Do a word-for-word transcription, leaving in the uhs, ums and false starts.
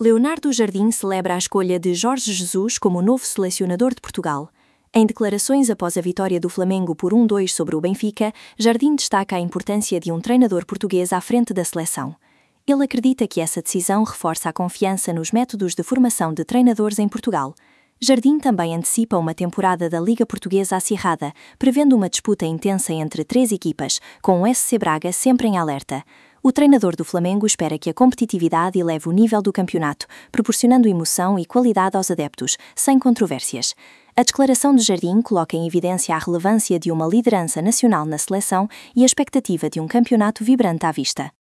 Leonardo Jardim celebra a escolha de Jorge Jesus como novo selecionador de Portugal. Em declarações após a vitória do Flamengo por um a dois sobre o Benfica, Jardim destaca a importância de um treinador português à frente da seleção. Ele acredita que essa decisão reforça a confiança nos métodos de formação de treinadores em Portugal. Jardim também antecipa uma temporada da Liga Portuguesa acirrada, prevendo uma disputa intensa entre três equipas, com o S C Braga sempre em alerta. O treinador do Flamengo espera que a competitividade eleve o nível do campeonato, proporcionando emoção e qualidade aos adeptos, sem controvérsias. A declaração de Jardim coloca em evidência a relevância de uma liderança nacional na seleção e a expectativa de um campeonato vibrante à vista.